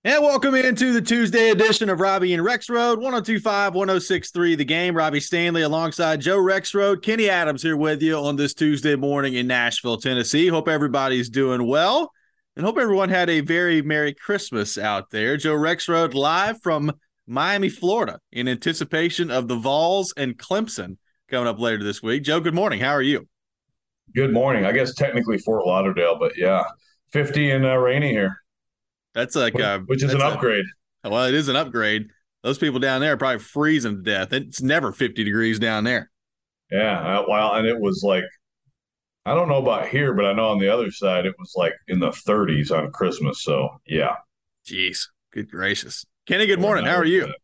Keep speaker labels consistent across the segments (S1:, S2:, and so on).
S1: And welcome into the Tuesday edition of Robbie and Rexrode, 1025, 1063 The Game. Robbie Stanley alongside Joe Rexrode. Kenny Adams here with you on this Tuesday morning in Nashville, Tennessee. Hope everybody's doing well and hope everyone had a very Merry Christmas out there. Joe Rexrode live from Miami, Florida in anticipation of the Vols and Clemson coming up later this week. Joe, good morning. How are you?
S2: Good morning. I guess technically Fort Lauderdale, but yeah, 50 and rainy here,
S1: That's like
S2: which is an upgrade.
S1: well, it is an upgrade. Those people down there are probably freezing to death. It's never 50 degrees down there.
S2: Yeah, well, and it was like I don't know about here, but I know on the other side it was like in the 30s on Christmas. So yeah,
S1: Jeez, good gracious. Kenny, good
S2: we're
S1: morning.
S2: not
S1: How are
S2: really
S1: you?
S2: bad.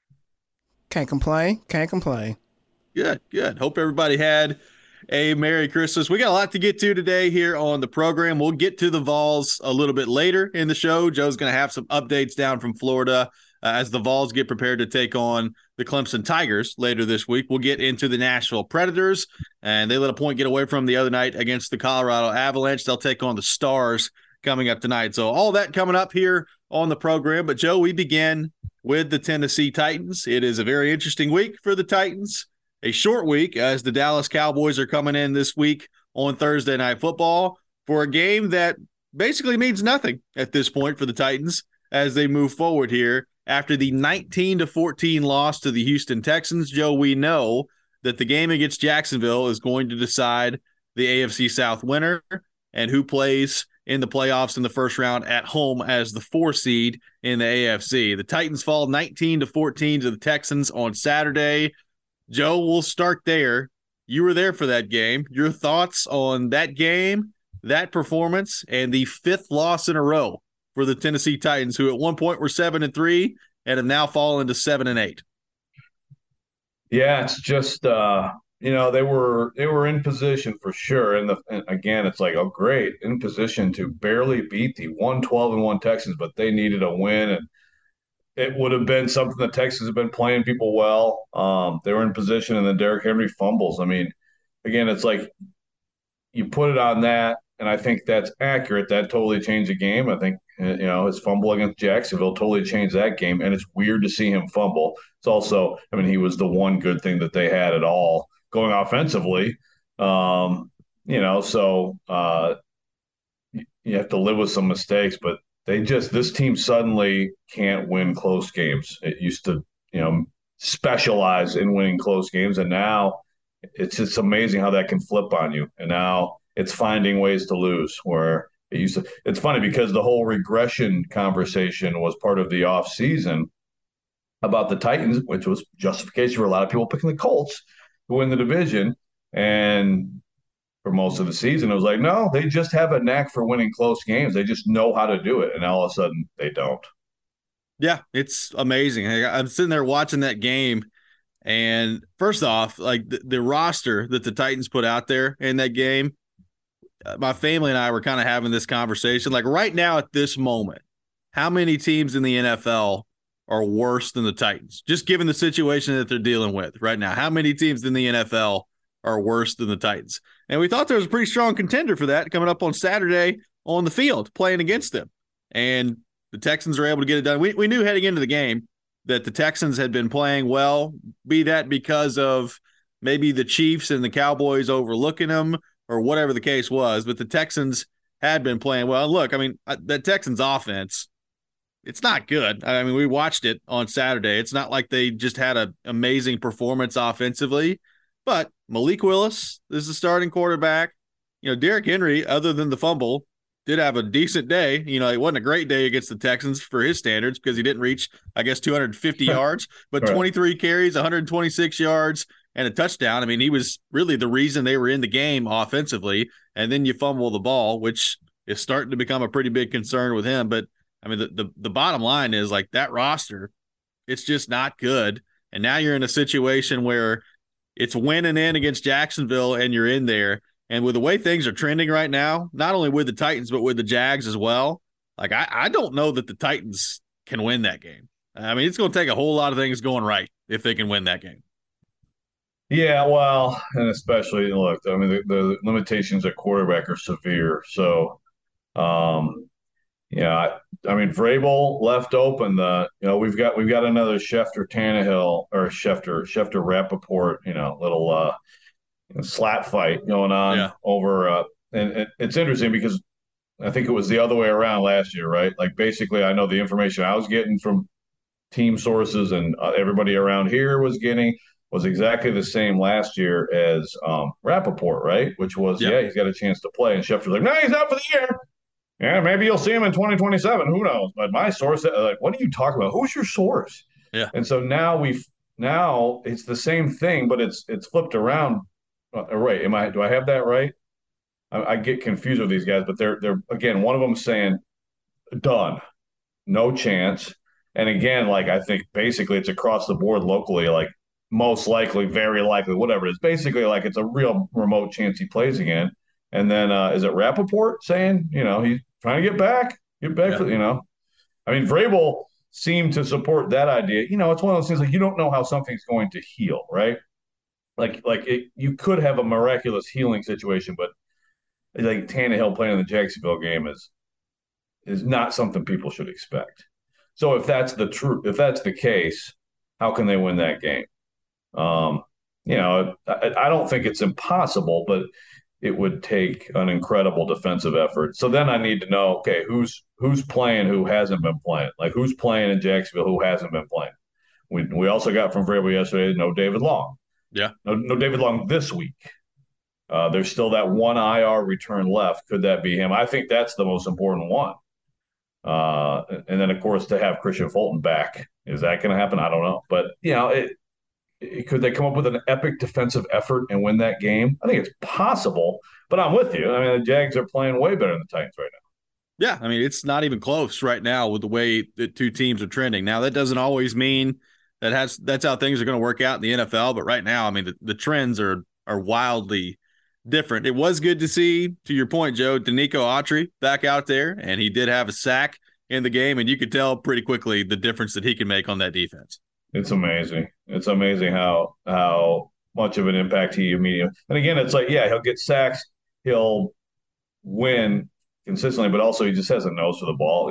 S3: Can't complain. Can't complain.
S1: Good, good. Hope everybody had a Merry Christmas. We got a lot to get to today here on the program. We'll get to the Vols a little bit later in the show. Joe's going to have some updates down from Florida as the Vols get prepared to take on the Clemson Tigers later this week. We'll get into the Nashville Predators, and they let a point get away from the other night against the Colorado Avalanche. They'll take on the Stars coming up tonight. So all that coming up here on the program. But Joe, we begin with the Tennessee Titans. It is a very interesting week for the Titans, a short week as the Dallas Cowboys are coming in this week on Thursday Night Football for a game that basically means nothing at this point for the Titans as they move forward here after the 19-14 loss to the Houston Texans. Joe, we know that the game against Jacksonville is going to decide the AFC South winner and who plays in the playoffs in the first round at home as the 4 seed in the AFC. The Titans fall 19-14 to the Texans on Saturday. Joe, we'll start there. You were there for that game. Your thoughts on that game, that performance, and the 5th loss in a row for the Tennessee Titans, who at one point were 7-3 and have now fallen to 7-8.
S2: Yeah, it's just they were in position for sure, and again, it's like, oh great, in position to barely beat the 112-1 Texans, but they needed a win, and it would have been something the Texans have been playing people well. They were in position, and then Derrick Henry fumbles. I mean, again, it's like you put it on that, and I think that's accurate. That totally changed the game. I think his fumble against Jacksonville totally changed that game, and it's weird to see him fumble. It's also, I mean, he was the one good thing that they had at all going offensively. So you have to live with some mistakes, but this team suddenly can't win close games. It used to, specialize in winning close games, and now it's just amazing how that can flip on you. And now it's finding ways to lose where it used to. It's funny because the whole regression conversation was part of the off season about the Titans, which was justification for a lot of people picking the Colts to win the division. And for most of the season, it was like, no, they just have a knack for winning close games. They just know how to do it. And all of a sudden, they don't.
S1: Yeah, it's amazing. I'm sitting there watching that game, and first off, like the roster that the Titans put out there in that game, my family and I were kind of having this conversation. Like right now at this moment, how many teams in the NFL are worse than the Titans? Just given the situation that they're dealing with right now, how many teams in the NFL are worse than the Titans? And we thought there was a pretty strong contender for that coming up on Saturday on the field playing against them. And the Texans are able to get it done. We knew heading into the game that the Texans had been playing well, be that because of maybe the Chiefs and the Cowboys overlooking them or whatever the case was, but the Texans had been playing well. Look, I mean, the Texans offense, it's not good. I mean, we watched it on Saturday. It's not like they just had an amazing performance offensively, but Malik Willis is the starting quarterback. Derrick Henry, other than the fumble, did have a decent day. It wasn't a great day against the Texans for his standards because he didn't reach, I guess, 250 yards, but
S2: Right.
S1: 23 carries, 126 yards, and a touchdown. I mean, he was really the reason they were in the game offensively. And then you fumble the ball, which is starting to become a pretty big concern with him. But I mean, the bottom line is like that roster, it's just not good. And now you're in a situation where it's winning in against Jacksonville and you're in there. And with the way things are trending right now, not only with the Titans, but with the Jags as well, like I don't know that the Titans can win that game. I mean, it's going to take a whole lot of things going right if they can win that game.
S2: Yeah, well, and especially look, I mean, the limitations at quarterback are severe. So, um, yeah, I mean, Vrabel left open we've got another Schefter Tannehill or Schefter Rappaport, little slap fight going on
S1: Yeah.
S2: over and it's interesting because I think it was the other way around last year, right? Like basically I know the information I was getting from team sources and everybody around here was getting was exactly the same last year as Rappaport, right? Which was,
S1: Yep.
S2: yeah, he's got a chance to play. And Schefter's like, no, he's out for the year. Yeah, maybe you'll see him in 2027. Who knows? But my source, like, what are you talking about? Who's your source?
S1: Yeah.
S2: And so now it's the same thing, but it's flipped around. Right? Do I have that right? I get confused with these guys, but they're again, one of them saying done, no chance, and again, like I think basically it's across the board locally, like most likely, very likely, whatever it is. Basically, like it's a real remote chance he plays again. And then is it Rappaport saying, he's trying to get back
S1: Yeah.
S2: for, I mean, Vrabel seemed to support that idea. It's one of those things like you don't know how something's going to heal, right? You could have a miraculous healing situation, but like Tannehill playing in the Jacksonville game is not something people should expect. So if that's the case, how can they win that game? Um, I don't think it's impossible, but it would take an incredible defensive effort. So then I need to know, okay, who's playing, who hasn't been playing, like who's playing in Jacksonville, who hasn't been playing. We also got from Vrabel yesterday, no David Long.
S1: Yeah.
S2: No David Long this week. There's still that one IR return left. Could that be him? I think that's the most important one. And then, of course, to have Christian Fulton back, is that going to happen? I don't know. But, could they come up with an epic defensive effort and win that game? I think it's possible, but I'm with you. I mean, the Jags are playing way better than the Titans right now.
S1: Yeah. I mean, it's not even close right now with the way the two teams are trending. Now, that doesn't always mean that's how things are going to work out in the NFL. But right now, I mean, the trends are wildly different. It was good to see, to your point, Joe, Denico Autry back out there, and he did have a sack in the game, and you could tell pretty quickly the difference that he can make on that defense.
S2: It's amazing. It's amazing how much of an impact he immediately. And again, it's like, yeah, he'll get sacks, he'll win consistently, but also he just has a nose for the ball.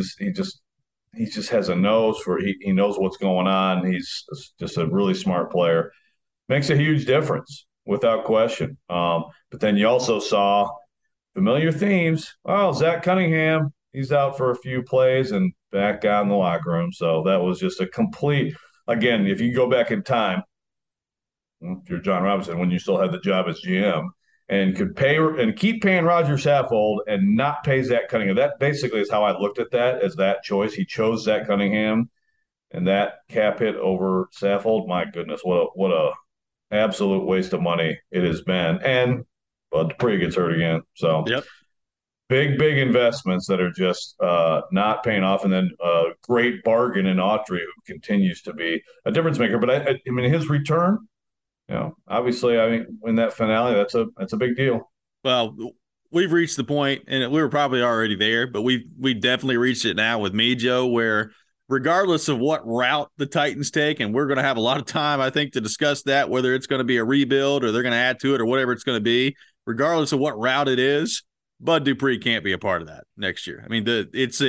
S2: He just has a nose for he knows what's going on. He's just a really smart player. Makes a huge difference without question. But then you also saw familiar themes. Oh, Zach Cunningham, he's out for a few plays and back out in the locker room. So that was just a complete. Again, if you go back in time, if you're John Robinson, when you still had the job as GM and could pay and keep paying Roger Saffold and not pay Zach Cunningham, that basically is how I looked at that as that choice. He chose Zach Cunningham and that cap hit over Saffold. My goodness, what a absolute waste of money it has been. And Bud Dupree gets hurt again. So
S1: yep.
S2: Big investments that are just not paying off. And then a great bargain in Autry, who continues to be a difference maker. But I mean, his return, obviously, I mean, in that finale, that's a big deal.
S1: Well, we've reached the point, and we were probably already there, but we definitely reached it now with me, Joe, where regardless of what route the Titans take, and we're going to have a lot of time, I think, to discuss that, whether it's going to be a rebuild or they're going to add to it or whatever it's going to be, regardless of what route it is, Bud Dupree can't be a part of that next year. I mean, it's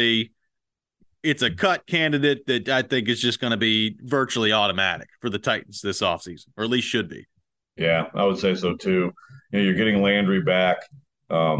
S1: a cut candidate that I think is just going to be virtually automatic for the Titans this offseason, or at least should be.
S2: Yeah, I would say so too. You're getting Landry back. I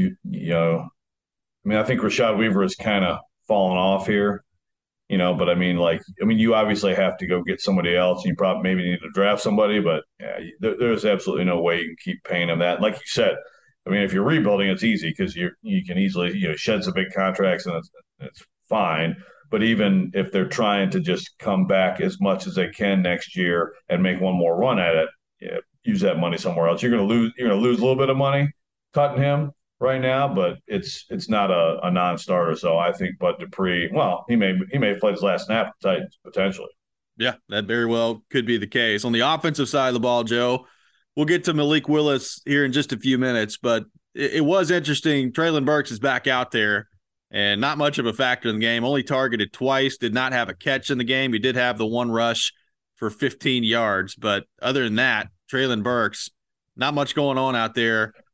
S2: mean, I think Rashad Weaver has kind of fallen off here. But I mean, you obviously have to go get somebody else. You probably maybe need to draft somebody, but yeah, there's absolutely no way you can keep paying them that. Like you said, I mean, if you're rebuilding, it's easy because you can easily shed some big contracts and it's fine. But even if they're trying to just come back as much as they can next year and make one more run at it, use that money somewhere else. You're going to lose a little bit of money cutting him right now, but it's not a non-starter. So I think Bud Dupree, well, he may have played his last snap for the Titans potentially.
S1: Yeah, that very well could be the case. On the offensive side of the ball, Joe, we'll get to Malik Willis here in just a few minutes, but it was interesting. Treylon Burks is back out there and not much of a factor in the game. Only targeted twice, did not have a catch in the game. He did have the one rush for 15 yards, but other than that, Treylon Burks, not much going on out there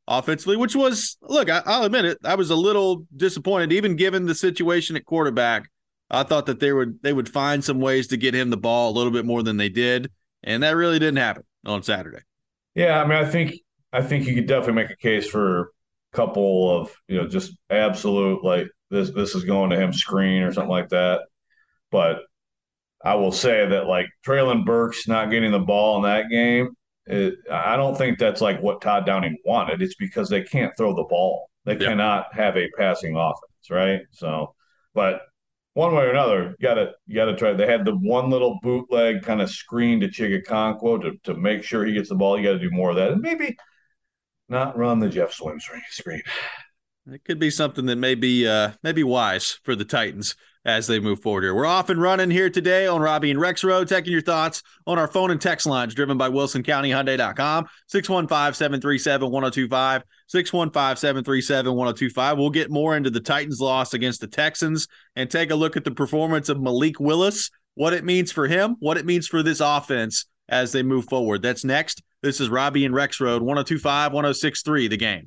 S1: offensively, which was, look, I'll admit it, I was a little disappointed, even given the situation at quarterback. I thought that they would find some ways to get him the ball a little bit more than they did, and that really didn't happen on Saturday.
S2: Yeah, I mean, I think you could definitely make a case for a couple of, just absolute like this is going to him screen or something like that. But I will say that like Traylon Burks not getting the ball in that game, I don't think that's like what Todd Downing wanted. It's because they can't throw the ball. They
S1: Yeah.
S2: cannot have a passing offense, right? So, but one way or another, you gotta try. They had the one little bootleg kind of screen to Chigakonkwo to make sure he gets the ball. You got to do more of that, and maybe not run the Jeff Swim screen.
S1: It could be something that may be wise for the Titans as they move forward here. We're off and running here today on Robbie and Rexroad, taking your thoughts on our phone and text lines driven by WilsonCountyHyundai.com, 615-737-1025, 615-737-1025. We'll get more into the Titans' loss against the Texans and take a look at the performance of Malik Willis, what it means for him, what it means for this offense as they move forward. That's next. This is Robbie and Rexroad, 1025, 1063, The Game.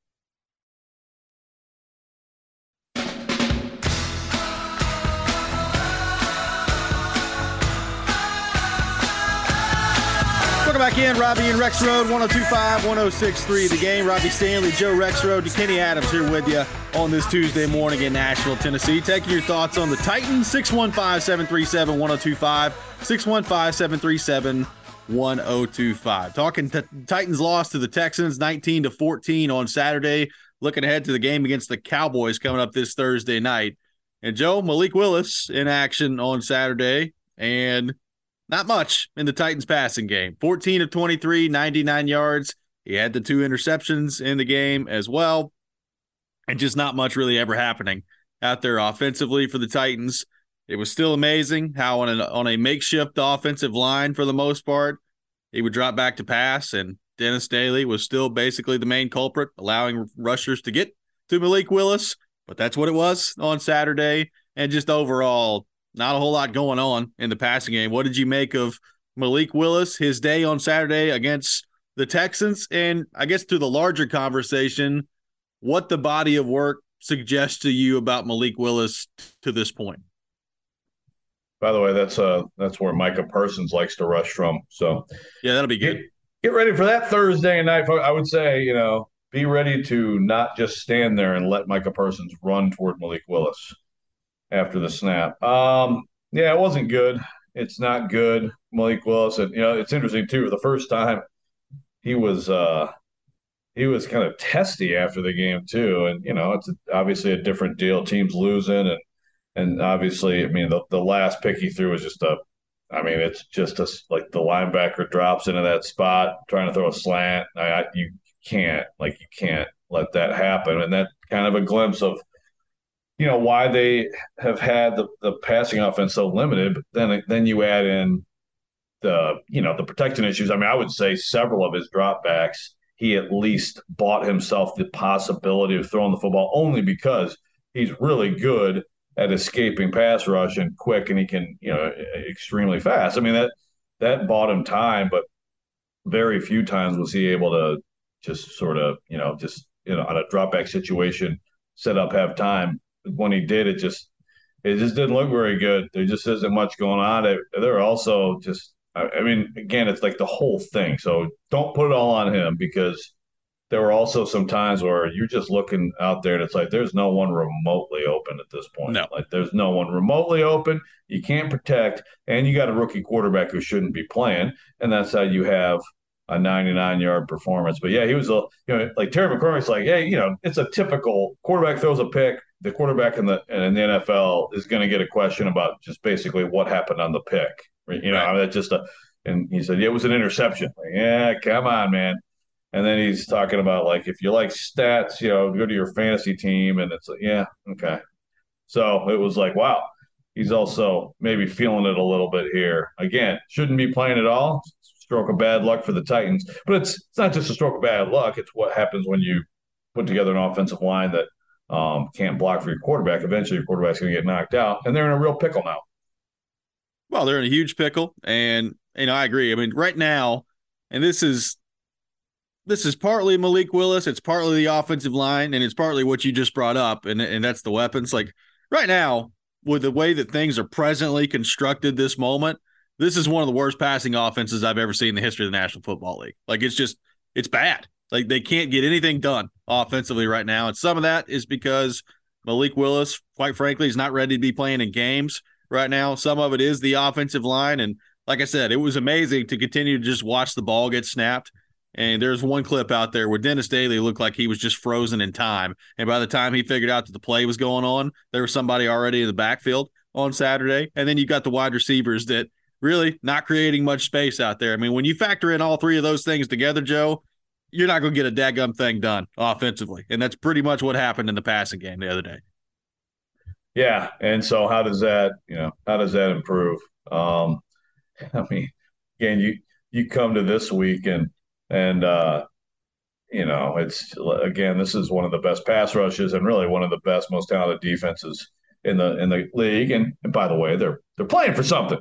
S1: Welcome back in, Robbie and Rexroad, 1025, 1063, The Game. Robbie Stanley, Joe Rexroad, Kenny Adams here with you on this Tuesday morning in Nashville, Tennessee. Taking your thoughts on the Titans, 615-737-1025, 615-737-1025. Talking Titans loss to the Texans, 19-14 on Saturday. Looking ahead to the game against the Cowboys coming up this Thursday night. And Joe, Malik Willis in action on Saturday, and not much in the Titans passing game. 14 of 23, 99 yards. He had the 2 interceptions in the game as well. And just not much really ever happening out there offensively for the Titans. It was still amazing how on a makeshift offensive line for the most part, he would drop back to pass, and Dennis Daly was still basically the main culprit, allowing rushers to get to Malik Willis. But that's what it was on Saturday. And just overall, not a whole lot going on in the passing game. What did you make of Malik Willis, his day on Saturday against the Texans? And I guess to the larger conversation, what the body of work suggests to you about Malik Willis to this point?
S2: By the way, that's where Micah Parsons likes to rush from. So
S1: yeah, that'll be good.
S2: Get ready for that Thursday night. I would say, be ready to not just stand there and let Micah Parsons run toward Malik Willis after the snap. Yeah, it wasn't good. It's not good, Malik Willis. And it's interesting too. The first time he was kind of testy after the game too. And it's obviously a different deal. Teams losing, and obviously, I mean, the last pick he threw was just it's just like the linebacker drops into that spot trying to throw a slant. You can't let that happen. And that kind of a glimpse of why they have had the passing offense so limited. But then you add in the protection issues. I mean, I would say several of his dropbacks, he at least bought himself the possibility of throwing the football only because he's really good at escaping pass rush and quick, and he can extremely fast. I mean, that bought him time, but very few times was he able to just sort of on a dropback situation set up, have time. When he did, it just didn't look very good. There just isn't much going on. They're also just, I mean, again, it's like the whole thing. So don't put it all on him, because there were also some times where you're just looking out there and it's like there's no one remotely open at this point.
S1: No.
S2: Like there's no one remotely open. You can't protect, and you got a rookie quarterback who shouldn't be playing, and that's how you have a 99-yard performance. But yeah, he was like Terry McCormick's like, hey, it's a typical quarterback throws a pick. The quarterback in the NFL is going to get a question about just basically what happened on the pick. Right. I mean, that's just and he said, yeah, it was an interception. Like, yeah, come on, man. And then he's talking about, like, if you like stats, go to your fantasy team. And it's like, yeah, okay. So it was like, wow, he's also maybe feeling it a little bit here. Again, shouldn't be playing at all. Stroke of bad luck for the Titans. But it's not just a stroke of bad luck. It's what happens when you put together an offensive line that can't block for your quarterback. Eventually, your quarterback's going to get knocked out, and they're in a real pickle now.
S1: Well, they're in a huge pickle, and I agree. I mean, right now, and this is this is partly Malik Willis, it's partly the offensive line, and it's partly what you just brought up, and that's the weapons. Like right now, with the way that things are presently constructed this moment, this is one of the worst passing offenses I've ever seen in the history of the National Football League. Like it's bad. Like they can't get anything done offensively right now. And some of that is because Malik Willis, quite frankly, is not ready to be playing in games right now. Some of it is the offensive line. And like I said, it was amazing to continue to just watch the ball get snapped. And there's one clip out there where Dennis Daly looked like he was just frozen in time. And by the time he figured out that the play was going on, there was somebody already in the backfield on Saturday. And then you got the wide receivers that really not creating much space out there. I mean, when you factor in all three of those things together, Joe, you're not going to get a dadgum thing done offensively. And that's pretty much what happened in the passing game the other day.
S2: Yeah. And so how does that improve? I mean, again, you come to this week and it's again, this is one of the best pass rushes and really one of the best, most talented defenses in the league. And by the way, they're playing for something,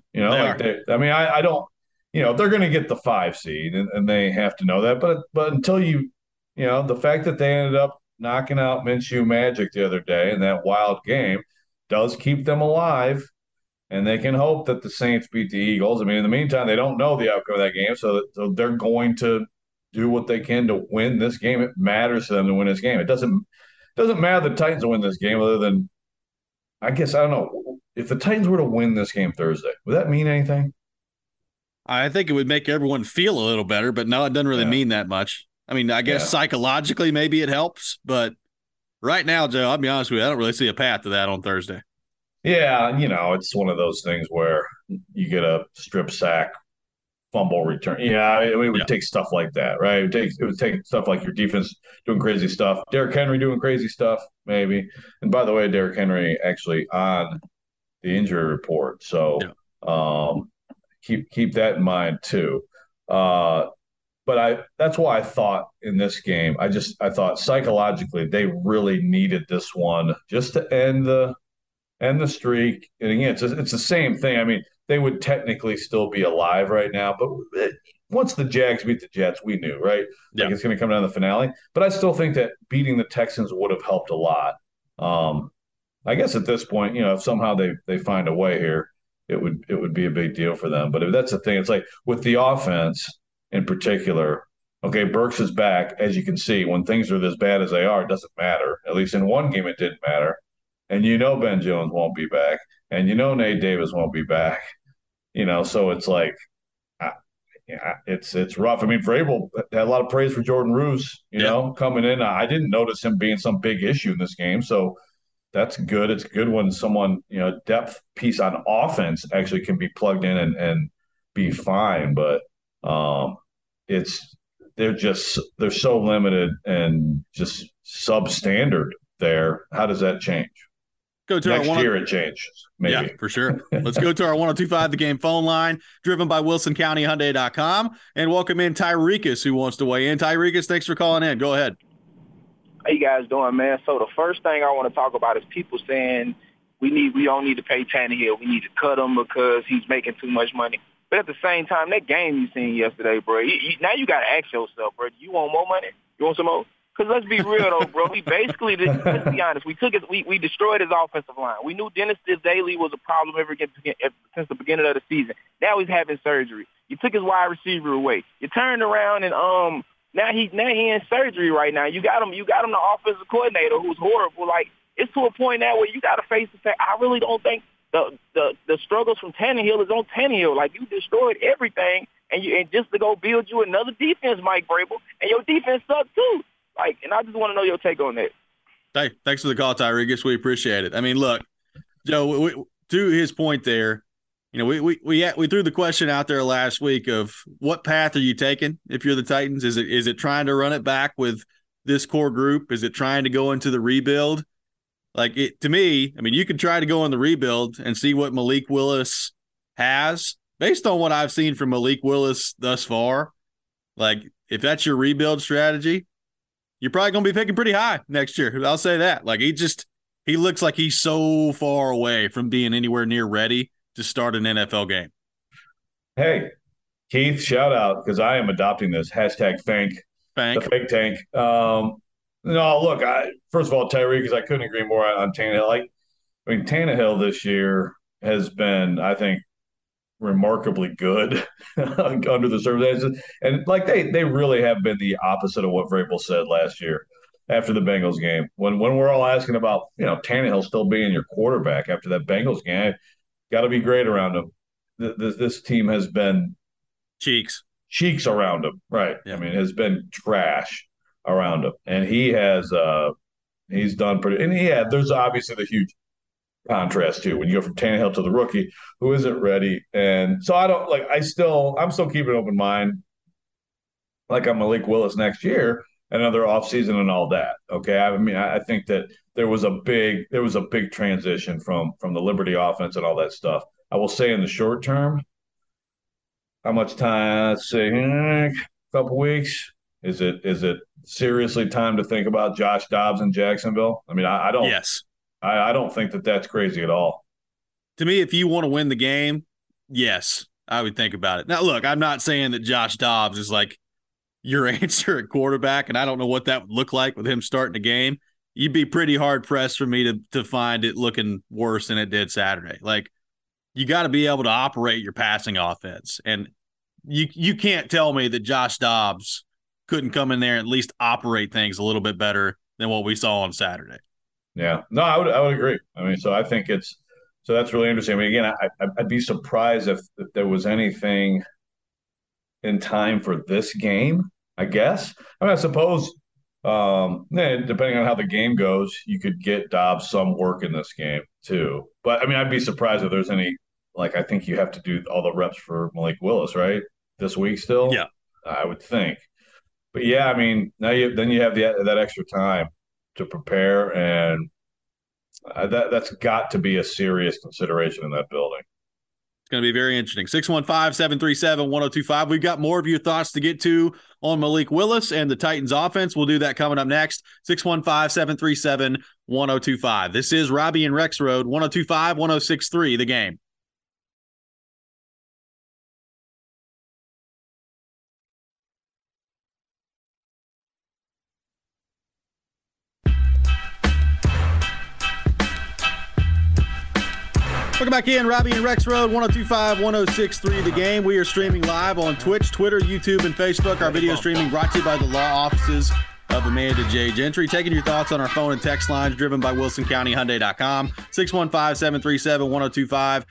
S2: I don't, they're going to get the 5 seed and they have to know that. But until the fact that they ended up knocking out Minshew Magic the other day in that wild game does keep them alive. And they can hope that the Saints beat the Eagles. I mean, in the meantime, they don't know the outcome of that game, so they're going to do what they can to win this game. It matters to them to win this game. It doesn't matter the Titans win this game, other than I guess I don't know if the Titans were to win this game Thursday. Would that mean anything?
S1: I think it would make everyone feel a little better, but no, it doesn't really mean that much. I mean, I guess psychologically maybe it helps, but right now, Joe, I'll be honest with you, I don't really see a path to that on Thursday.
S2: Yeah, it's one of those things where you get a strip sack, fumble return. Yeah, it would take stuff like that, right? It would take stuff like your defense doing crazy stuff, Derrick Henry doing crazy stuff, maybe. And by the way, Derrick Henry actually on the injury report, so keep that in mind too. But that's why I thought in this game, I thought psychologically they really needed this one just to end the streak. And again, it's the same thing. I mean, they would technically still be alive right now, but once the Jags beat the Jets, we knew, right? Like it's going to come down to the finale. But I still think that beating the Texans would have helped a lot. I guess at this point, if somehow they find a way here, it would be a big deal for them. But if that's the thing, it's like with the offense in particular. Okay, Burks is back. As you can see, when things are this bad as they are, it doesn't matter. At least in one game, it didn't matter. And Ben Jones won't be back, and Nate Davis won't be back. So it's like, it's rough. I mean, Vrabel had a lot of praise for Jordan Roos, coming in. I didn't notice him being some big issue in this game, so that's good. It's good when someone, depth piece on offense actually can be plugged in and be fine. But they're so limited and just substandard there. How does that change? Next year it changes, maybe.
S1: Yeah, for sure. Let's go to our 102.5 The Game phone line, driven by WilsonCountyHyundai.com, and welcome in Tyrekus, who wants to weigh in. Tyrekus, thanks for calling in. Go ahead.
S4: How you guys doing, man? So the first thing I want to talk about is people saying we don't need to pay Tannehill. We need to cut him because he's making too much money. But at the same time, that game you seen yesterday, bro, now you got to ask yourself, bro, do you want more money? You want some more? Because let's be real, though, bro. We basically, let's be honest, we destroyed his offensive line. We knew Dennis Daly was a problem since the beginning of the season. Now he's having surgery. You took his wide receiver away. You turned around and now he in surgery right now. You got him the offensive coordinator who's horrible. Like, it's to a point now where you got to face the fact, I really don't think the struggles from Tannehill is on Tannehill. Like, you destroyed everything, and just to go build you another defense, Mike Vrabel, and your defense sucked too. Like, and I just want to know your take on that.
S1: Hey, thanks for the call, Tyrekus. We appreciate it. I mean, look, Joe, to his point there, we threw the question out there last week of what path are you taking if you're the Titans? Is it trying to run it back with this core group? Is it trying to go into the rebuild? Like, to me, I mean, you could try to go in the rebuild and see what Malik Willis has. Based on what I've seen from Malik Willis thus far, like, if that's your rebuild strategy, you're probably going to be picking pretty high next year. I'll say that. Like, he looks like he's so far away from being anywhere near ready to start an NFL game.
S2: Hey, Keith, shout out, because I am adopting this hashtag thank The fake tank. No, look, first of all, Tyreek, because I couldn't agree more on Tannehill. Tannehill this year has been, I think, remarkably good under the circumstances. And like they really have been the opposite of what Vrabel said last year after the Bengals game. When we're all asking about, Tannehill still being your quarterback after that Bengals game, got to be great around him. This team has been cheeks around him, right?
S1: Yeah.
S2: I mean, has been trash around him, and he's done pretty. And there's obviously the huge contrast too when you go from Tannehill to the rookie who isn't ready. And so I don't like. I'm still keeping an open mind, like on Malik Willis next year, another offseason and all that. Okay, I mean, I think that there was a big transition from the Liberty offense and all that stuff. I will say in the short term, how much time? Let's say a couple weeks. Is it seriously time to think about Josh Dobbs in Jacksonville? I mean, I don't.
S1: Yes.
S2: I don't think that that's crazy at all.
S1: To me, if you want to win the game, yes, I would think about it. Now, look, I'm not saying that Josh Dobbs is like your answer at quarterback, and I don't know what that would look like with him starting the game. You'd be pretty hard pressed for me to find it looking worse than it did Saturday. Like, you got to be able to operate your passing offense, and you can't tell me that Josh Dobbs couldn't come in there and at least operate things a little bit better than what we saw on Saturday.
S2: Yeah, no, I would agree. I mean, so I think that's really interesting. I mean, again, I'd be surprised if there was anything in time for this game, I guess. I mean, I suppose, depending on how the game goes, you could get Dobbs some work in this game too. But I mean, I'd be surprised if there's any, like, I think you have to do all the reps for Malik Willis, right? This week still?
S1: Yeah.
S2: I would think. But yeah, I mean, now you have that extra time to prepare, and that's got to be a serious consideration in that building.
S1: It's going to be very interesting. 615-737-1025. We've got more of your thoughts to get to on Malik Willis and the Titans offense. We'll do that coming up next. 615-737-1025. This is Robbie and Rexrode, 102.5, 106.3, The Game. Welcome back in, Robbie and Rexrode, 102.5, 106.3, The Game. We are streaming live on Twitch, Twitter, YouTube, and Facebook. Our video streaming brought to you by the law offices of Amanda J. Gentry. Taking your thoughts on our phone and text lines driven by WilsonCountyHyundai.com. 615-737-1025,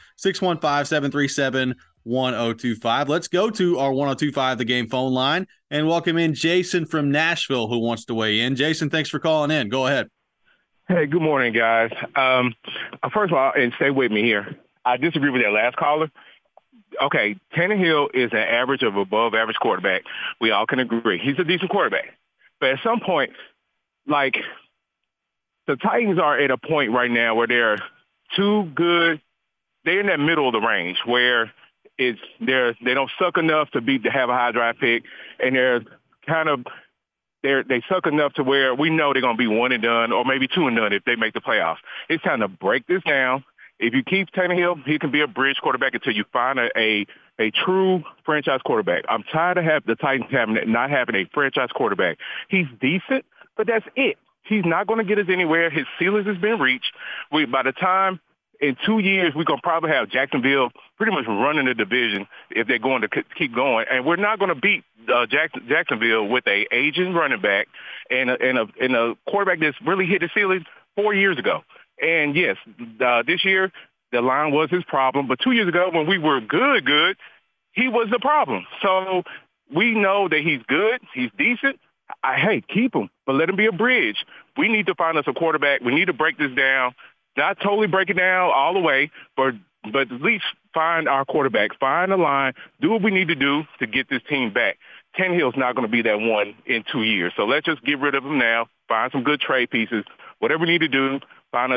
S1: 615-737-1025. Let's go to our 102.5 The Game phone line and welcome in Jason from Nashville who wants to weigh in. Jason, thanks for calling in. Go ahead.
S4: Hey, good morning, guys. First of all, and stay with me here, I disagree with that last caller. Okay, Tannehill is an average of above average quarterback. We all can agree. He's a decent quarterback. But at some point, like, the Titans are at a point right now where they're too good. They're in that middle of the range where they don't suck enough to have a high draft pick, and they're kind of they suck enough to where we know they're going to be one and done or maybe two and done if they make the playoffs. It's time to break this down. If you keep Tannehill, he can be a bridge quarterback until you find a true franchise quarterback. I'm tired of the Titans not having a franchise quarterback. He's decent, but that's it. He's not going to get us anywhere. His ceiling has been reached. By the time in 2 years, we're going to probably have Jacksonville pretty much running the division if they're going to keep going. And we're not going to beat Jacksonville with a aging running back and a quarterback that's really hit the ceiling 4 years ago. And, yes, this year the line was his problem. But 2 years ago when we were good, he was the problem. So we know that he's good. He's decent. Hey, keep him, but let him be a bridge. We need to find us a quarterback. We need to break this down. Not totally break it down all the way, but at least find our quarterback, find a line, do what we need to do to get this team back. Tannehill's not going to be that one in 2 years. So let's just get rid of him now, find some good trade pieces, whatever we need to do, I'm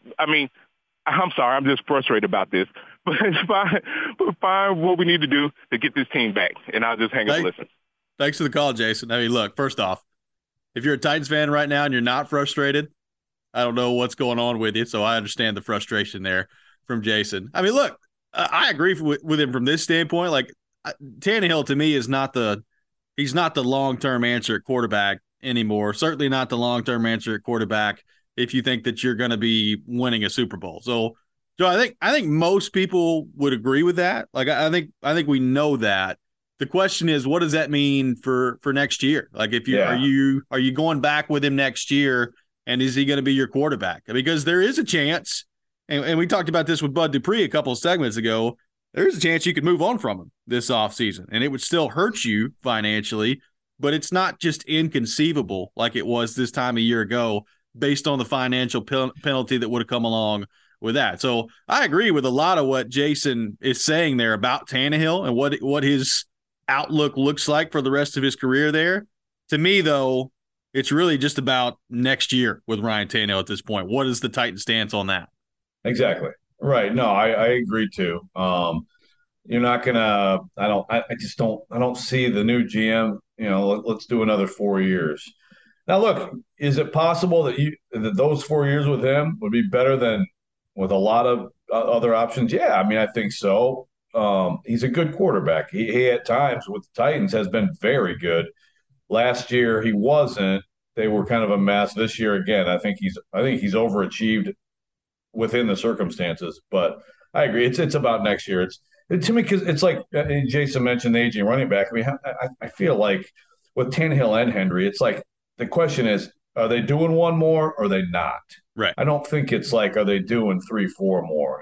S4: sorry, I'm just frustrated about this. But find what we need to do to get this team back, and I'll just hang up and listen.
S1: Thanks for the call, Jason. I mean, look, first off, if you're a Titans fan right now and you're not frustrated, I don't know what's going on with you, so I understand the frustration there from Jason. I mean, look, I agree with him from this standpoint. Like, Tannehill to me is not he's not the long-term answer at quarterback anymore. Certainly not the long-term answer at quarterback if you think that you're going to be winning a Super Bowl. So, Joe, I think most people would agree with that. Like, I think we know that. The question is, what does that mean for next year? Like, if you are you going back with him next year, and is he going to be your quarterback? Because there is a chance, and we talked about this with Bud Dupree a couple of segments ago. There's a chance you could move on from him this offseason, and it would still hurt you financially, but it's not just inconceivable like it was this time a year ago based on the financial penalty that would have come along with that. So I agree with a lot of what Jason is saying there about Tannehill and what his outlook looks like for the rest of his career there. To me, though, it's really just about next year with Ryan Tannehill at this point. What is the Titans' stance on that?
S2: Exactly. Right. No, I agree too. You're not gonna. I just don't. I don't see the new GM. Let's do another 4 years. Now, look, is it possible that those 4 years with him would be better than with a lot of other options? Yeah, I mean, I think so. He's a good quarterback. He at times with the Titans has been very good. Last year he wasn't. They were kind of a mess. This year again, I think he's overachieved within the circumstances. But I agree. It's about next year. To me, because it's like Jason mentioned the aging running back. I mean, I feel like with Tannehill and Henry, it's like the question is, are they doing one more or are they not?
S1: Right.
S2: I don't think it's like, are they doing 3, 4 more?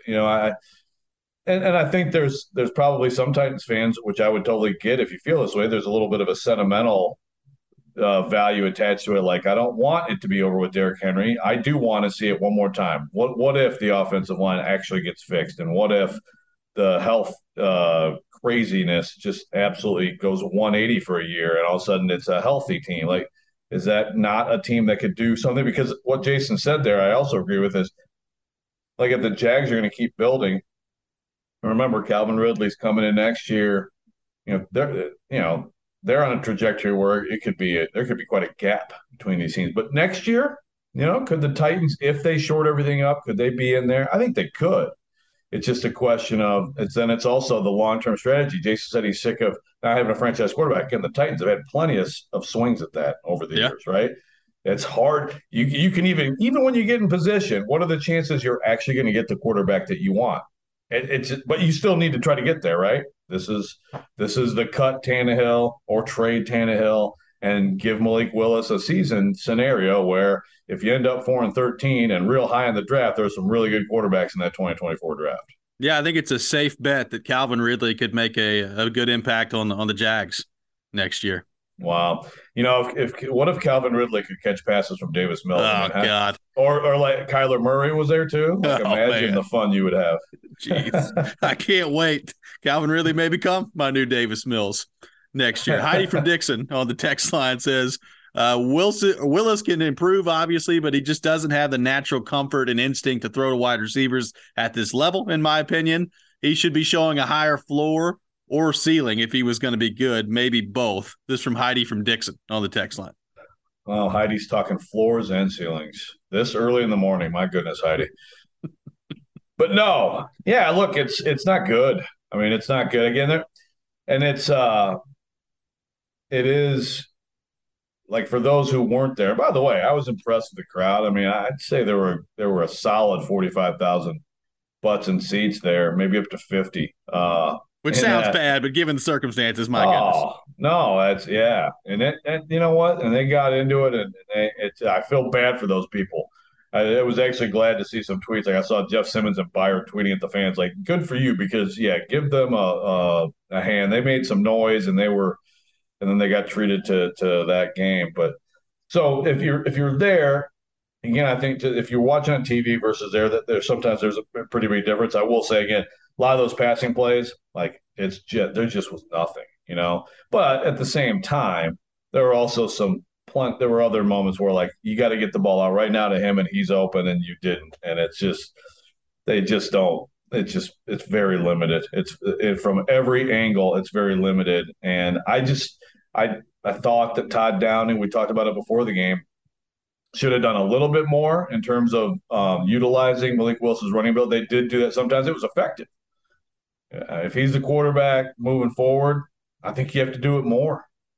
S2: And I think there's probably some Titans fans, which I would totally get if you feel this way. There's a little bit of a sentimental value attached to it. Like, I don't want it to be over with Derrick Henry. I do want to see it one more time. What if the offensive line actually gets fixed? And what if the health craziness just absolutely goes 180 for a year and all of a sudden it's a healthy team? Like, is that not a team that could do something? Because what Jason said there, I also agree with, is like if the Jags are going to keep building, remember Calvin Ridley's coming in next year. They're on a trajectory where there could be quite a gap between these teams. But next year, could the Titans, if they short everything up, could they be in there? I think they could. It's just a question of it's also the long-term strategy. Jason said he's sick of not having a franchise quarterback, and the Titans have had plenty of swings at that over the years, right? It's hard. You can even when you get in position, what are the chances you're actually going to get the quarterback that you want? But you still need to try to get there, right? This is the cut Tannehill or trade Tannehill and give Malik Willis a season scenario where if you end up 4-13 and real high in the draft, there's some really good quarterbacks in that 2024 draft.
S1: Yeah, I think it's a safe bet that Calvin Ridley could make a good impact on the Jags next year.
S2: Wow. What if Calvin Ridley could catch passes from Davis Mills?
S1: Oh, God.
S2: Or like Kyler Murray was there too? Like, imagine the fun you would have.
S1: Jeez. I can't wait. Calvin Ridley may become my new Davis Mills next year. Heidi from Dixon on the text line says, Willis can improve, obviously, but he just doesn't have the natural comfort and instinct to throw to wide receivers at this level, in my opinion. He should be showing a higher floor or ceiling if he was going to be good, maybe both. This from Heidi from Dixon on the text line.
S2: Well, Heidi's talking floors and ceilings this early in the morning. My goodness, Heidi. But no, yeah, look, it's not good. I mean, it's not good again. And it is like for those who weren't there. By the way, I was impressed with the crowd. I mean, I'd say there were a solid 45,000 butts and seats there, maybe up to 50.
S1: Which sounds bad, but given the circumstances, my goodness.
S2: No, that's yeah. And you know what? And they got into it, and I feel bad for those people. I was actually glad to see some tweets. Like I saw Jeff Simmons and Byron tweeting at the fans, like, "Good for you," because give them a hand. They made some noise, and then they got treated to that game. But so if you're there, again, I think if you're watching on TV versus there's a pretty big difference. I will say again, a lot of those passing plays, like there just was nothing, But at the same time, there were also there were other moments where like you got to get the ball out right now to him and he's open and you didn't, and they just don't. It's very limited. From every angle, it's very limited, and I thought that Todd Downing, we talked about it before the game, should have done a little bit more in terms of utilizing Malik Willis's running build. They did do that. Sometimes it was effective. If he's the quarterback moving forward, I think you have to do it more.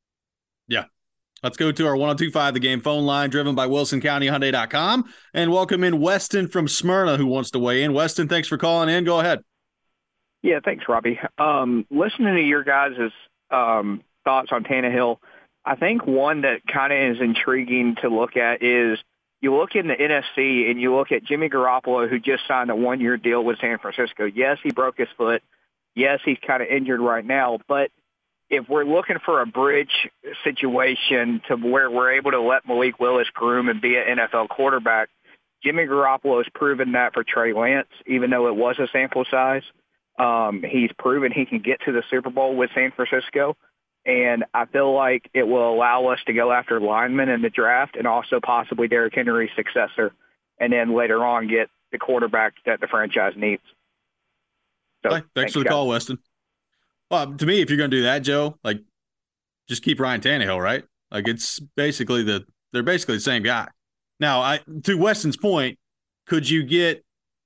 S1: Let's go to our 102.5 The Game phone line, driven by WilsonCountyHyundai.com, and welcome in Weston from Smyrna, who wants to weigh in. Weston, thanks for calling in. Go ahead.
S5: Yeah, thanks, Robbie. Listening to your guys' thoughts on Tannehill, I think one that kind of is intriguing to look at is you look in the NFC and you look at Jimmy Garoppolo, who just signed a one-year deal with San Francisco. Yes, he broke his foot. Yes, he's kind of injured right now. But if we're looking for a bridge situation to where we're able to let Malik Willis groom and be an NFL quarterback, Jimmy Garoppolo has proven that for Trey Lance, even though it was a sample size. He's proven he can get to the Super Bowl with San Francisco. And I feel like it will allow us to go after linemen in the draft and also possibly Derrick Henry's successor, and then later on get the quarterback that the franchise needs. So,
S1: thanks for the call, Weston. Well, to me, if you're going to do that, Joe, like, just keep Ryan Tannehill, right? Like, it's basically they're basically the same guy. Now, to Weston's point, could you get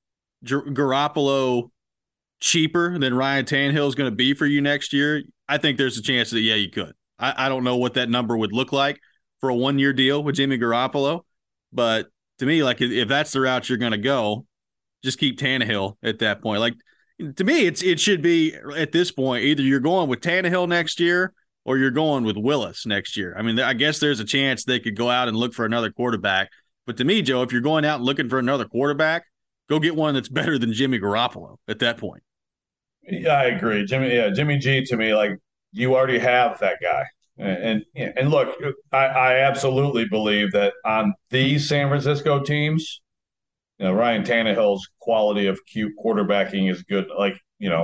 S1: Garoppolo cheaper than Ryan Tannehill is going to be for you next year? I think there's a chance that, yeah, you could. I don't know what that number would look like for a one-year deal with Jimmy Garoppolo, but to me, like, if that's the route you're going to go, just keep Tannehill at that point. Like, to me, it should be at this point, either you're going with Tannehill next year or you're going with Willis next year. I mean, I guess there's a chance they could go out and look for another quarterback. But to me, Joe, if you're going out and looking for another quarterback, go get one that's better than Jimmy Garoppolo at that point.
S2: Yeah, I agree. Jimmy G, to me, like, you already have that guy. And look, I absolutely believe that on these San Francisco teams, Ryan Tannehill's quality of quarterbacking is good. Like,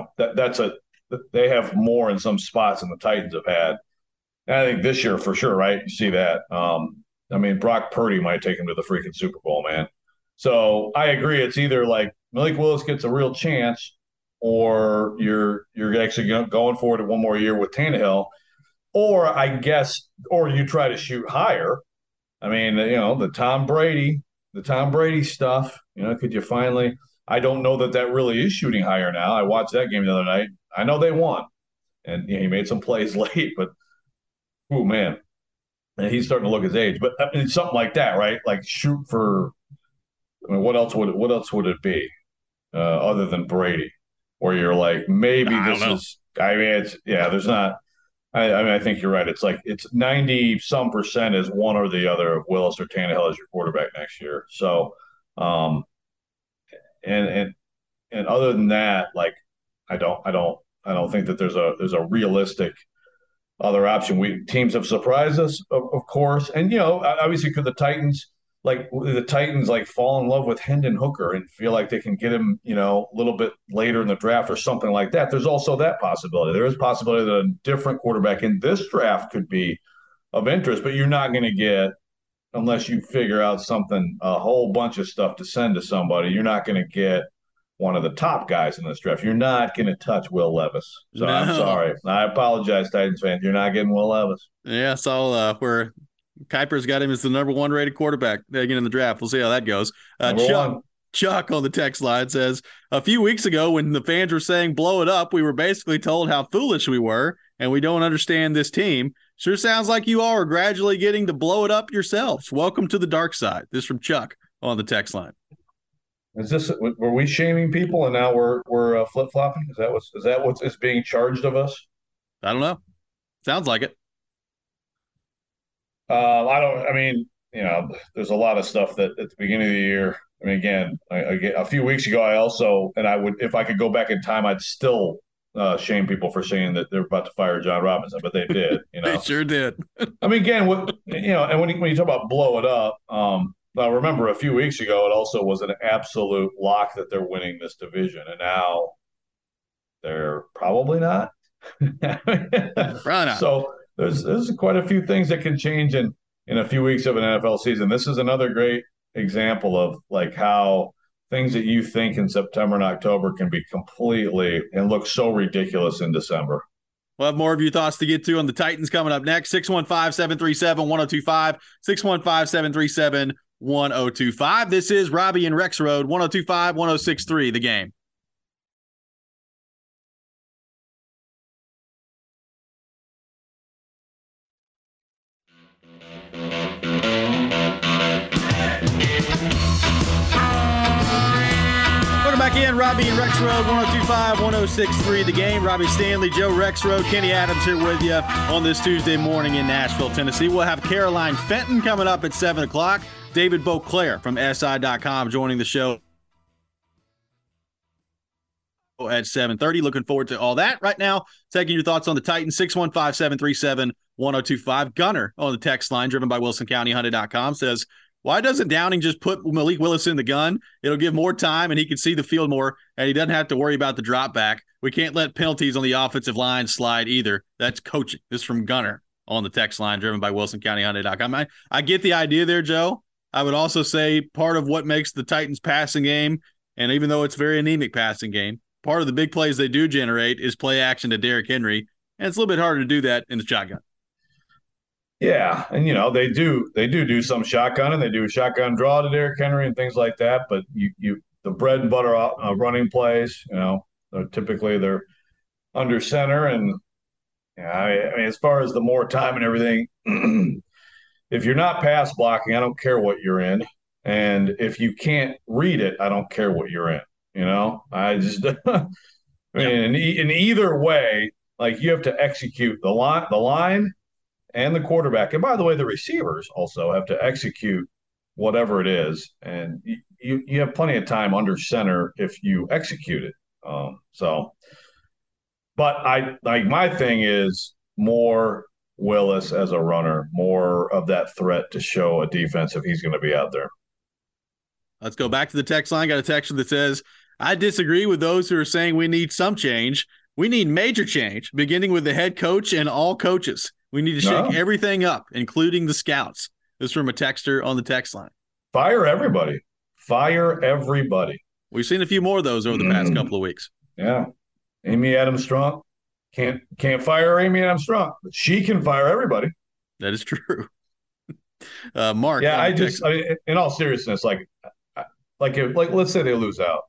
S2: they have more in some spots than the Titans have had. And I think this year for sure, right? You see that. I mean, Brock Purdy might take him to the freaking Super Bowl, man. So I agree. It's either like Malik Willis gets a real chance, or you're actually going forward to one more year with Tannehill, or you try to shoot higher. I mean, the Tom Brady stuff. Could you finally? I don't know that really is shooting higher now. I watched that game the other night. I know they won, and he made some plays late, but oh man, and he's starting to look his age. But I mean, something like that, right? Like shoot for. I mean, what else would it be other than Brady? Where you're like, maybe this is. I mean, there's not. I mean, I think you're right. It's like it's 90% is one or the other of Willis or Tannehill as your quarterback next year. So, and other than that, like, I don't think that there's a realistic other option. Teams have surprised us, of course, and obviously could the Titans. Like the Titans, like fall in love with Hendon Hooker and feel like they can get him, a little bit later in the draft or something like that. There's also that possibility. There is a possibility that a different quarterback in this draft could be of interest, but you're not going to get, unless you figure out something, a whole bunch of stuff to send to somebody. You're not going to get one of the top guys in this draft. You're not going to touch Will Levis. So no. I'm sorry. I apologize, Titans fans. You're not getting Will Levis.
S1: Yeah, I saw where Kuiper's got him as the number one rated quarterback again in the draft. We'll see how that goes. Chuck on the text line says, a few weeks ago when the fans were saying blow it up, we were basically told how foolish we were and we don't understand this team. Sure sounds like you all are gradually getting to blow it up yourselves. Welcome to the dark side. This from Chuck on the text line.
S2: Were we shaming people and now we're flip-flopping? Is that what is being charged of us?
S1: I don't know. Sounds like it.
S2: There's a lot of stuff that at the beginning of the year, I mean, again, a few weeks ago, if I could go back in time, I'd still shame people for saying that they're about to fire John Robinson, but they did,
S1: They sure did.
S2: I mean, again, and when you talk about blow it up, now remember a few weeks ago, it also was an absolute lock that they're winning this division, and now they're probably not.
S1: Probably not.
S2: So there's quite a few things that can change in a few weeks of an NFL season. This is another great example of like how things that you think in September and October can be completely and look so ridiculous in December.
S1: We'll have more of your thoughts to get to on the Titans coming up next. 615-737-1025, 615-737-1025. This is Robbie and Rex Road, 1025, 1063, The Game. Back in, Robbie and Rex Road, 102.5, 106.3 The Game. Robbie Stanley, Joe Rex Road, Kenny Adams here with you on this Tuesday morning in Nashville, Tennessee. We'll have Caroline Fenton coming up at 7 o'clock. David Beauclair from SI.com joining the show at 7:30. Looking forward to all that. Right now, taking your thoughts on the Titans, 615-737-1025. Gunner on the text line, driven by WilsonCountyHunted.com, says, why doesn't Downing just put Malik Willis in the gun? It'll give more time, and he can see the field more, and he doesn't have to worry about the drop back. We can't let penalties on the offensive line slide either. That's coaching. This is from Gunner on the text line, driven by WilsonCountyHunted.com. I get the idea there, Joe. I would also say part of what makes the Titans passing game, and even though it's a very anemic passing game, part of the big plays they do generate is play action to Derrick Henry, and it's a little bit harder to do that in the shotgun.
S2: Yeah, and they do some shotgun, and they do shotgun draw to Derrick Henry and things like that. But the bread and butter running plays, typically they're under center, and I mean, as far as the more time and everything, if you're not pass blocking, I don't care what you're in, and if you can't read it, I don't care what you're in. I just, I mean, in either way, like you have to execute the line. And the quarterback, and by the way, the receivers also have to execute whatever it is, and you have plenty of time under center if you execute it. But my thing is more Willis as a runner, more of that threat to show a defense if he's going to be out there.
S1: Let's go back to the text line. Got a text that says, I disagree with those who are saying we need some change. We need major change, beginning with the head coach and all coaches. We need to shake everything up, including the scouts. This is from a texter on the text line.
S2: Fire everybody. Fire everybody.
S1: We've seen a few more of those over the past couple of weeks.
S2: Yeah. Amy Adams Strunk can't fire Amy Adams Strunk, but she can fire everybody.
S1: That is true. Mark.
S2: Yeah, I mean, in all seriousness, like let's say they lose out.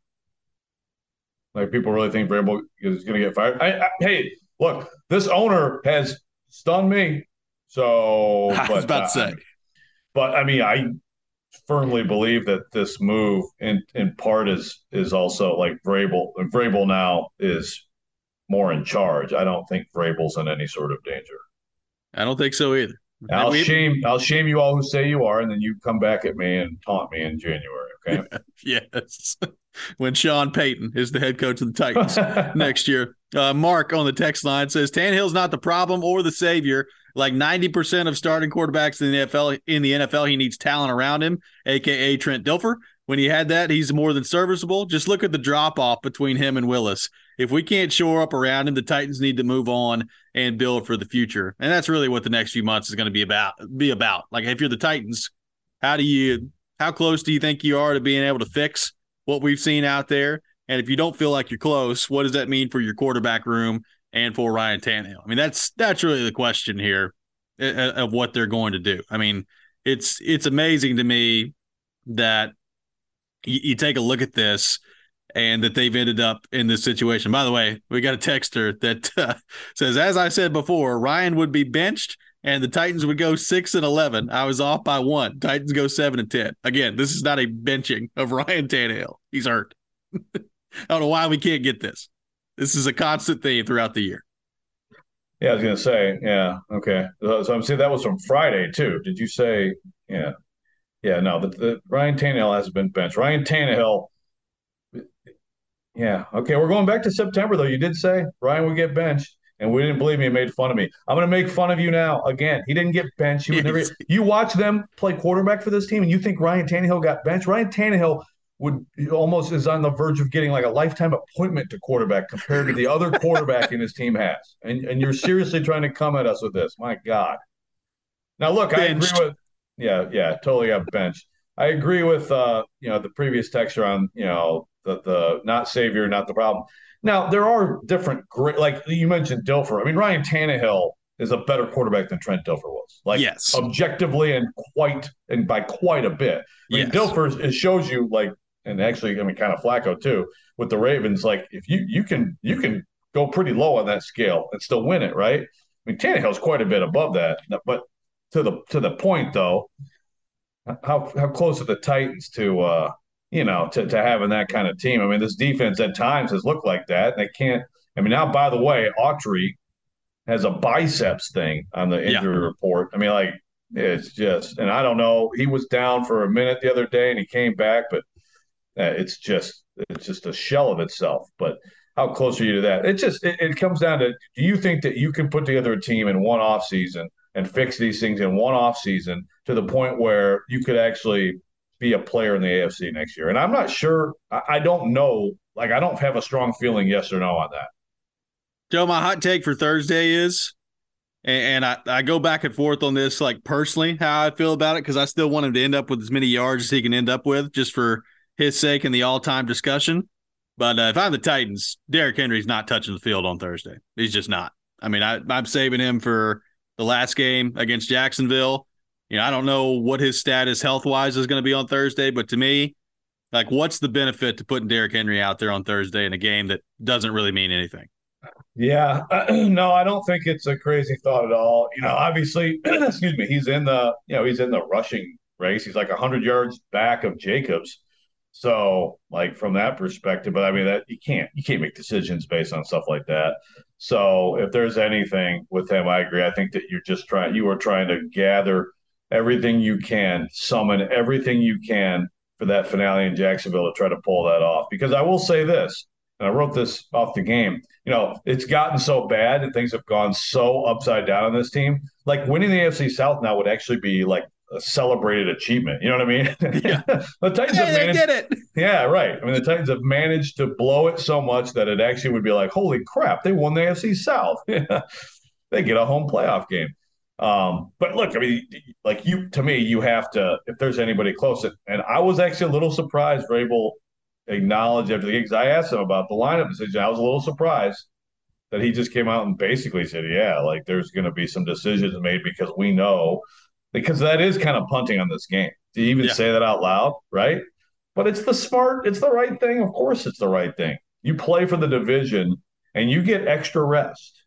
S2: Like people really think Vrabel is going to get fired. Hey, look, this owner has stunned me. So
S1: I was about to say.
S2: But I mean, I firmly believe that this move in part is also like Vrabel. Vrabel now is more in charge. I don't think Vrabel's in any sort of danger.
S1: I don't think so either.
S2: I'll shame you all who say you are, and then you come back at me and taunt me in January, okay?
S1: Yes. When Sean Payton is the head coach of the Titans next year. Mark on the text line says, Tannehill's not the problem or the savior. Like 90% of starting quarterbacks in the NFL, he needs talent around him, a.k.a. Trent Dilfer. When he had that, he's more than serviceable. Just look at the drop-off between him and Willis. If we can't shore up around him, the Titans need to move on and build for the future. And that's really what the next few months is going to be about. Like, if you're the Titans, how close do you think you are to being able to fix what we've seen out there? And if you don't feel like you're close, what does that mean for your quarterback room and for Ryan Tannehill? I mean, that's really the question here of what they're going to do. I mean, it's amazing to me that you take a look at this and that they've ended up in this situation. By the way, we got a texter that says, as I said before, Ryan would be benched and the Titans would go 6-11. I was off by 1. Titans go 7-10. Again, this is not a benching of Ryan Tannehill. He's hurt. I don't know why we can't get this. This is a constant theme throughout the year.
S2: Yeah, I was going to say, yeah, okay. So I'm saying that was from Friday, too. Did you say, yeah. Yeah, no, the Ryan Tannehill hasn't been benched. Ryan Tannehill, yeah, okay. We're going back to September, though. You did say Ryan would get benched, and we didn't believe me and made fun of me. I'm going to make fun of you now. Again, he didn't get benched. He would never. You watch them play quarterback for this team, and you think Ryan Tannehill got benched. Ryan Tannehill almost is on the verge of getting like a lifetime appointment to quarterback compared to the other quarterback in his team has. And you're seriously trying to come at us with this. My God. Now, look, benched. I agree with – yeah, totally got benched. I agree with the previous texture on the not savior, not the problem. Now there are different like you mentioned Dilfer. I mean Ryan Tannehill is a better quarterback than Trent Dilfer was. Like
S1: yes.
S2: Objectively and by quite a bit. I mean, Dilfer it shows you like, and actually I mean kind of Flacco too with the Ravens. Like if you can go pretty low on that scale and still win it, right? I mean Tannehill's quite a bit above that, but. To the point though, how close are the Titans to to having that kind of team. I mean, this defense at times has looked like that. And they can't. I mean, now, by the way, Autry has a biceps thing on the injury report. I mean, like, it's just, and I don't know. He was down for a minute the other day and he came back, but it's just a shell of itself. But how close are you to that? It comes down to, do you think that you can put together a team in one off season and fix these things in one off season to the point where you could actually be a player in the AFC next year? And I'm not sure. I don't know. Like, I don't have a strong feeling yes or no on that.
S1: Joe, my hot take for Thursday is, and I go back and forth on this, like, personally, how I feel about it, because I still want him to end up with as many yards as he can end up with, just for his sake in the all-time discussion. But if I'm the Titans, Derrick Henry's not touching the field on Thursday. He's just not. I mean, I'm saving him for the last game against Jacksonville. I don't know what his status health-wise is going to be on Thursday, but to me, like, what's the benefit to putting Derrick Henry out there on Thursday in a game that doesn't really mean anything?
S2: Yeah, no, I don't think it's a crazy thought at all. Obviously, excuse me, he's in the rushing race. He's like 100 yards back of Jacobs. So, like, from that perspective, but I mean, that you can't make decisions based on stuff like that. So if there's anything with him, I agree. I think that you are trying to gather everything you can, summon everything you can for that finale in Jacksonville to try to pull that off. Because I will say this, and I wrote this off the game, it's gotten so bad and things have gone so upside down on this team. Like, winning the AFC South now would actually be like a celebrated achievement. You know what I mean?
S1: Yeah.
S2: The Titans have managed.
S1: They did it.
S2: Yeah, right. I mean, the Titans have managed to blow it so much that it actually would be like, holy crap, they won the AFC South. They get a home playoff game. But look, I mean, like, to me, you have to, if there's anybody close. And I was actually a little surprised Vrabel acknowledged after the game, because I asked him about the lineup decision. I was a little surprised that he just came out and basically said, yeah, like, there's going to be some decisions made because we know, because that is kind of punting on this game. Do you even say that out loud? Right. But it's the right thing. Of course, it's the right thing. You play for the division and you get extra rest.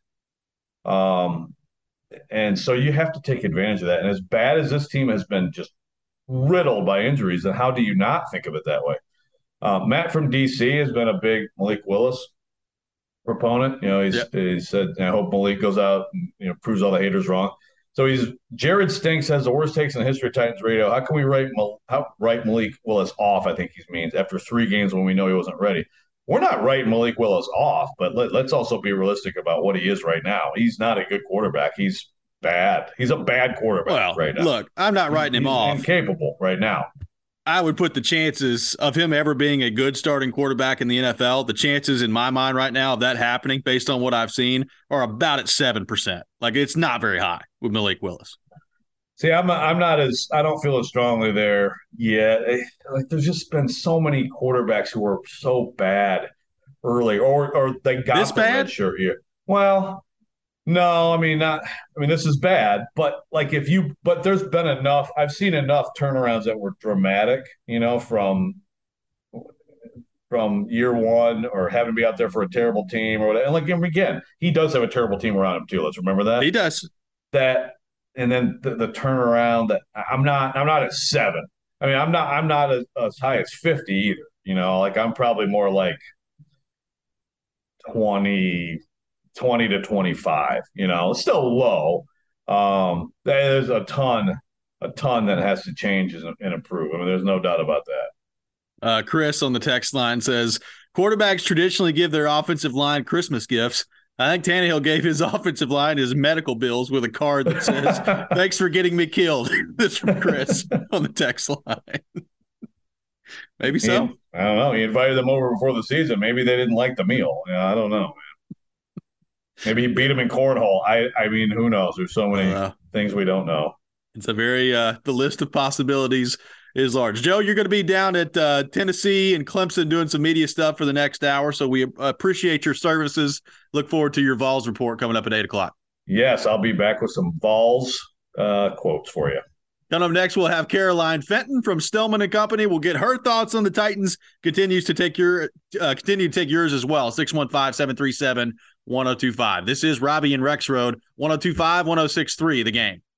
S2: And so you have to take advantage of that. And as bad as this team has been just riddled by injuries, then how do you not think of it that way? Matt from DC has been a big Malik Willis proponent. He said, I hope Malik goes out and proves all the haters wrong. So Jared Stinks has the worst takes in the history of Titans radio. How can we write Malik Willis off? I think he means after 3 games when we know he wasn't ready. We're not writing Malik Willis off, but let's also be realistic about what he is right now. He's not a good quarterback. He's bad. He's a bad quarterback right now.
S1: Look, I'm not writing him off.
S2: He's incapable right now.
S1: I would put the chances of him ever being a good starting quarterback in the NFL, the chances in my mind right now of that happening based on what I've seen are about at 7%. Like, it's not very high with Malik Willis.
S2: See, I don't feel as strongly there yet. Like, there's just been so many quarterbacks who were so bad early, or they got the red shirt here. Well, no, I mean, not. I mean, this is bad, but like, but there's been enough. I've seen enough turnarounds that were dramatic, from year one, or having to be out there for a terrible team or whatever. And like, again, he does have a terrible team around him too. Let's remember that.
S1: He does.
S2: That, and then the turnaround. That I'm not at 7. I mean, I'm not as high as 50 either. Like, I'm probably more like 20 to 25, still low. There's a ton that has to change and improve. I mean, there's no doubt about that.
S1: Chris on the text line says, quarterbacks traditionally give their offensive line Christmas gifts. I think Tannehill gave his offensive line his medical bills with a card that says, thanks for getting me killed. This from Chris on the text line. Maybe so.
S2: I don't know. He invited them over before the season. Maybe they didn't like the meal. I don't know, man. Maybe he beat him in cornhole. I mean, who knows? There's so many things we don't know.
S1: It's a very the list of possibilities is large. Joe, you're going to be down at Tennessee and Clemson doing some media stuff for the next hour, so we appreciate your services. Look forward to your Vols report coming up at 8 o'clock.
S2: Yes, I'll be back with some Vols quotes for you.
S1: Coming up next, we'll have Caroline Fenton from Stillman & Company. We'll get her thoughts on the Titans. Continue to take yours as well. 615-737-1025. This is Robbie and Rex Road, 102.5, 106.3, The Game.